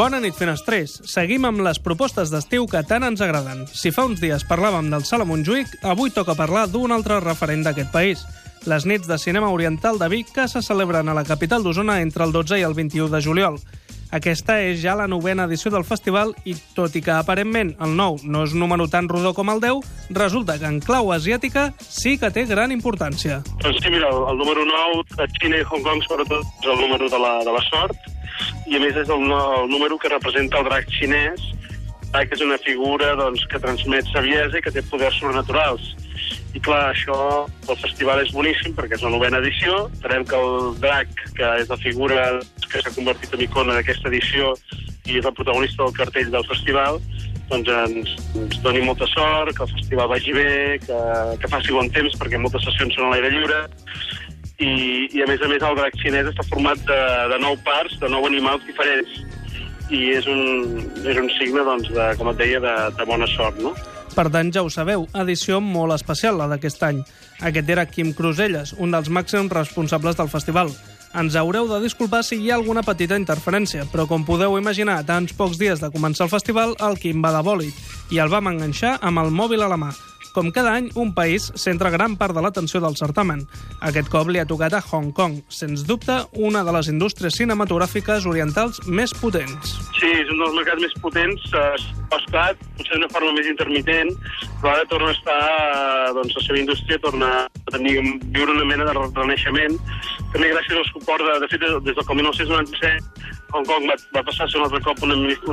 Bona nit, fenestrers. Seguim amb les propostes d'estiu que tant ens agraden. Si fa uns dies parlàvem del Sala Montjuïc, avui toca parlar d'un altre referent d'aquest país. Les nits de cinema oriental de Vic que se celebren a la capital d'Osona entre el 12 i el 21 de juliol. Aquesta és ja la 9ª edició del festival i, tot i que aparentment el 9 no és un número tan rodó com el 10, resulta que en clau asiàtica sí que té gran importància. Doncs sí, mira, el número 9 a Xina i Hong Kong sobretot és el número de la sort, i a més és el número que representa el drac xinès, que és una figura que transmet saviesa i que té poders sobrenaturals. I clar, això, el festival és boníssim perquè és la 9ª edició. Esperem que el drac, que és la figura que s'ha convertit en icona d'aquesta edició i és el protagonista del cartell del festival, doncs ens doni molta sort, que el festival vagi bé, que faci bon temps perquè moltes sessions són a l'aire lliure. I a més el drac xinès està format de 9 parts, de 9 animals diferents. I és un signe, com et deia, de bona sort, no? Per tant, ja ho sabeu, edició molt especial, la d'aquest any. Aquest era Quim Cruselles, un dels màxims responsables del festival. Ens haureu de disculpar si hi ha alguna petita interferència, però com podeu imaginar, a tants pocs dies de començar el festival, el Quim va de bòlit i el vam enganxar amb el mòbil a la mà. Com cada any, un país centra gran part de l'atenció del certamen. Aquest cop li ha tocat a Hong Kong, sens dubte una de les indústries cinematogràfiques orientals més potents. Sí, és un dels mercats més potents. Ha estat, potser d'una forma més intermitent, però ara torna a estar, la seva indústria torna a viure una mena de renaixement. També gràcies al suport, de fet, des del 1997, Hong Kong va passar a ser un altre cop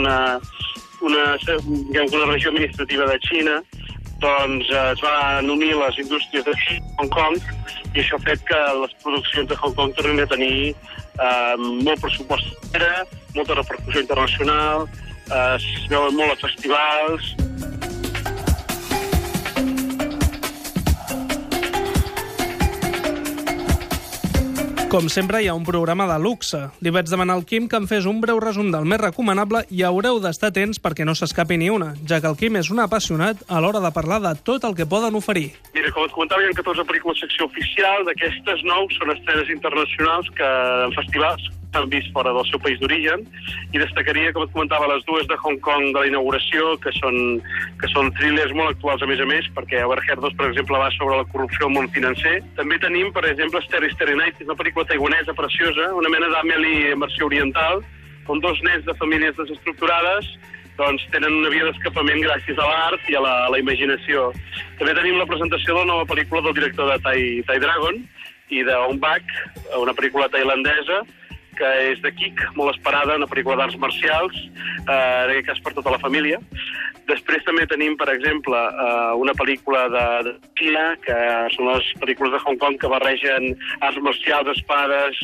una regió administrativa de Xina. Doncs es van unir les indústries de Hong Kong i això ha fet que les produccions de Hong Kong tornin a tenir molt pressupost, molta repercussió internacional, es veuen molt a festivals. Com sempre, hi ha un programa de luxe. Li vaig demanar al Quim que em fes un breu resum del més recomanable i haureu d'estar atents perquè no s'escapi ni una, ja que el Quim és un apassionat a l'hora de parlar de tot el que poden oferir. Mira, com et comentava, hi ha 14 pel·lícules secció oficial. D'aquestes 9 són estrenes internacionals que en festivals s'han vist fora del seu país d'origen, i destacaria, com et comentava, les dues de Hong Kong de la inauguració, que són thrillers molt actuals, a més, perquè Overheard 2, per exemple, va sobre la corrupció al món financer. També tenim, per exemple, Starry Night, una pel·lícula taiwanesa preciosa, una mena d'Amélie en versió oriental, on 2 nens de famílies desestructurades tenen una via d'escapament gràcies a l'art i a la imaginació. També tenim la presentació de la nova pel·lícula del director de Thai Dragon i d'Ong Bak, una pel·lícula tailandesa, que és de Kick, molt esperada, una pel·lícula d'arts marcials, en aquest cas per tota la família. Després també tenim, per exemple, una pel·lícula de Xina, que són les pel·lícules de Hong Kong que barregen arts marcials, espades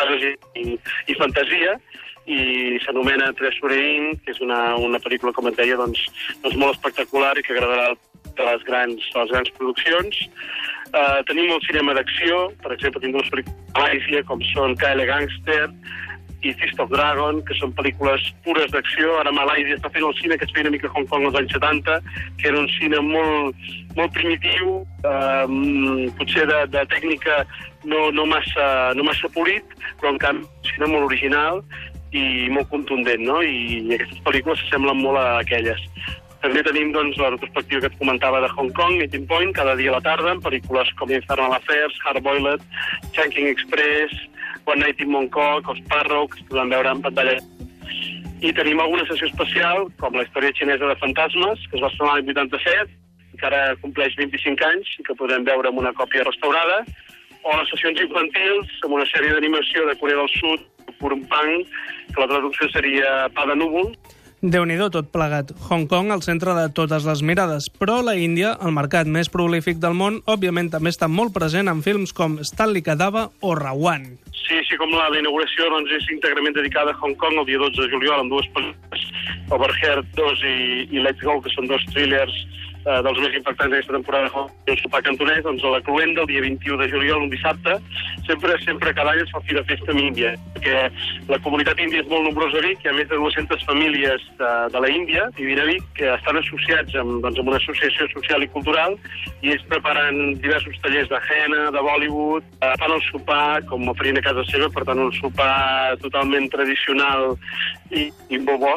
i fantasia, i s'anomena Treasure Inn, que és una pel·lícula, com et deia, molt espectacular i que agradarà de les grans produccions. Tenim el cinema d'acció, per exemple, tenim dues pel·lícules de Malàisia, com són Kyle Gangster i Fist of Dragon, que són pel·lícules pures d'acció. Ara Malàisia està fent el cine que es feia una mica a Hong Kong als anys 70, que era un cine molt primitiu, potser de tècnica no massa polit, però en canvi un cine molt original i molt contundent, no? I aquestes pel·lícules s'assemblen molt a aquelles. També tenim la retrospectiva que et comentava de Hong Kong, Meeting Point, cada dia a la tarda, amb pel·lícules com Infernal Affairs, Hard-Boiled, Chungking Express, One Night in Mongkok, Els Sparrow, que es poden veure en pantalla. I tenim alguna sessió especial, com la història xinesa de fantasmes, que es va estrenar l'any 87, que ara compleix 25 anys i que podem veure amb una còpia restaurada, o les sessions infantils, amb una sèrie d'animació de Corea del Sud, Purum Pang, que la traducció seria Pa de núvol. Déu-n'hi-do tot plegat. Hong Kong al centre de totes les mirades, però la Índia, el mercat més prolífic del món, òbviament també està molt present en films com Stanley Kadava o Rawan. Sí, com la inauguració és íntegrament dedicada a Hong Kong el dia 12 de juliol amb dues pel·lícules, Overheard 2 i Let's Go, que són 2 thrillers dels més impactants d'aquesta temporada un sopar cantonès, doncs a la Cluenda, el dia 21 de juliol, un dissabte, sempre cada any es fa fi de festa amb Índia, perquè la comunitat índia és molt nombrosa a Vic, hi ha més de 200 famílies de la Índia vivint a Vic, que estan associats amb una associació social i cultural, i ells preparen diversos tallers de henna, de Bollywood, fan el sopar com a farina a casa seva, per tant un sopar totalment tradicional i molt bo.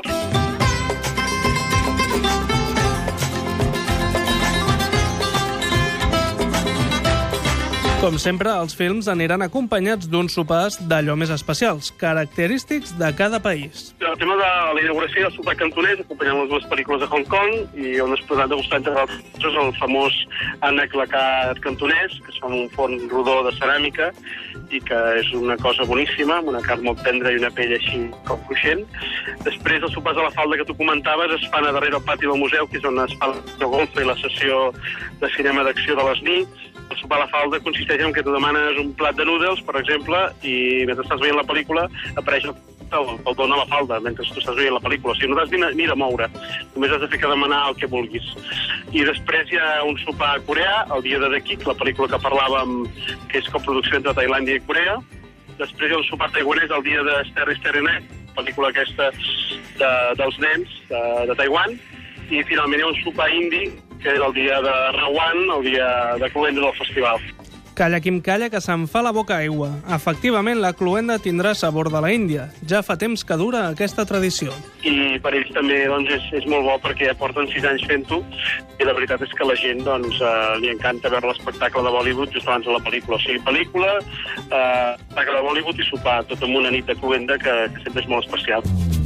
Com sempre, els films aniran acompanyats d'uns sopars d'allò més especials, característics de cada país. El tema de la inauguració del sopar cantonès, acompanyant les dues pel·lícules de Hong Kong, i on es podran degustar entre altres el famós ànec lacat cantonès, que es fa en un forn rodó de ceràmica, i que és una cosa boníssima, amb una carn molt tendra i una pell així com cruixent. Després, els sopars a la falda que tu comentaves es fan a darrere al pati del museu, que és on es fa la golfa i la sessió de cinema d'acció de les nits. El sopar a la falda consisteix en que tu demanes un plat de noodles, per exemple, i mentre estàs veient la pel·lícula apareix el don a la falda mentre tu estàs veient la pel·lícula. O sigui, no t'has ni de moure, només has de fer que demanar el que vulguis. I després hi ha un sopar coreà, el dia de The Kick, la pel·lícula que parlàvem, que és coproducció entre Tailàndia i Corea. Després hi ha un sopar taiwanès el dia de Starry Night, pel·lícula aquesta dels nens de Taiwan. I finalment hi ha un sopar indi, que és el dia de Rawan, el dia de Cluenda del festival. Calla, Quim, calla, que se'n fa la boca aigua. Efectivament, la Cluenda tindrà sabor de la Índia. Ja fa temps que dura aquesta tradició. I per ells també doncs, és molt bo perquè ja porten 6 anys fent-ho, i la veritat és que la gent li encanta veure l'espectacle de Bollywood just abans de la pel·lícula. O sigui, pel·lícula, espectacle de Bollywood i sopar, tot amb una nit de Cluenda que sempre és molt especial.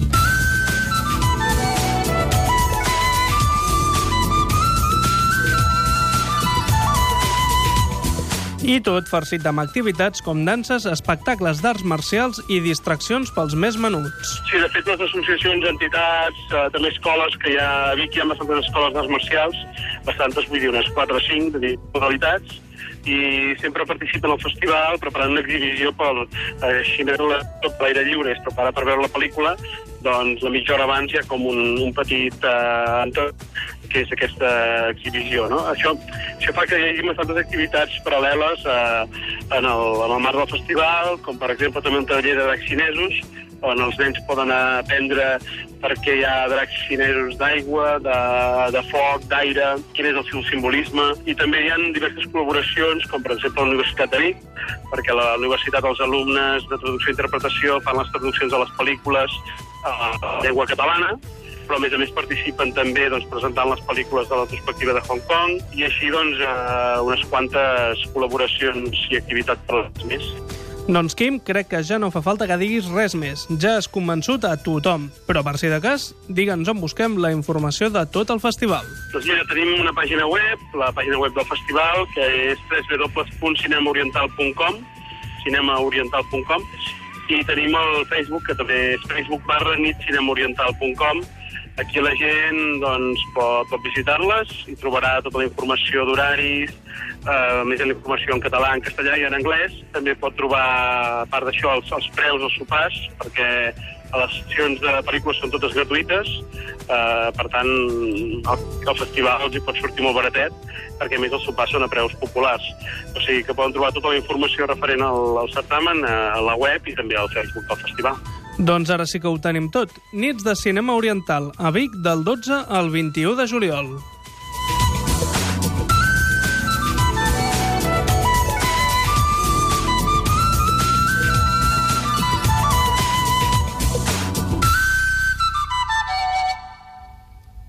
I tot farcit amb activitats com danses, espectacles d'arts marcials i distraccions pels més menuts. Sí, de fet, les associacions, entitats, també escoles, que hi ha a Vic hi ha bastantes escoles d'arts marcials, bastantes, vull dir, unes 4 o 5 de modalitats, i sempre participen al festival preparant una exhibició així més tot l'aire lliure, es prepara per veure la pel·lícula, doncs la mitja hora abans hi ha com un petit entorn que és aquesta exhibició, no? Això fa que hi hagi bastantes activitats paral·leles en el marc del festival, com per exemple també un taller de dracs xinesos, on els nens poden aprendre per què hi ha dracs xinesos d'aigua, de foc, d'aire, quin és el seu simbolisme. I també hi ha diverses col·laboracions, com per exemple la Universitat de Vic, perquè la universitat, els alumnes de traducció i interpretació fan les traduccions de les pel·lícules a la llengua catalana, però a més participen també presentant les pel·lícules de la perspectiva de Hong Kong, i així unes quantes col·laboracions i activitats per als més. Doncs, Quim, crec que ja no fa falta que diguis res més. Ja has convençut a tothom. Però, per si de cas, digue'ns on busquem la informació de tot el festival. Doncs mira, tenim una pàgina web, la pàgina web del festival, que és www.cinemaoriental.com, cinemaoriental.com, i tenim el Facebook, que també és facebook.nitcinemaoriental.com. Aquí la gent pot visitar-les i trobarà tota la informació d'horaris, més la informació en català, en castellà i en anglès. També pot trobar, a part d'això, els preus dels sopars, perquè les sessions de pel·lícules són totes gratuïtes. Per tant, el festival els hi pot sortir molt baratet, perquè a més els sopars són a preus populars. O sigui que poden trobar tota la informació referent al certamen a la web i també al Facebook del festival. Doncs ara sí que ho tenim tot. Nits de cinema oriental a Vic del 12 al 21 de juliol.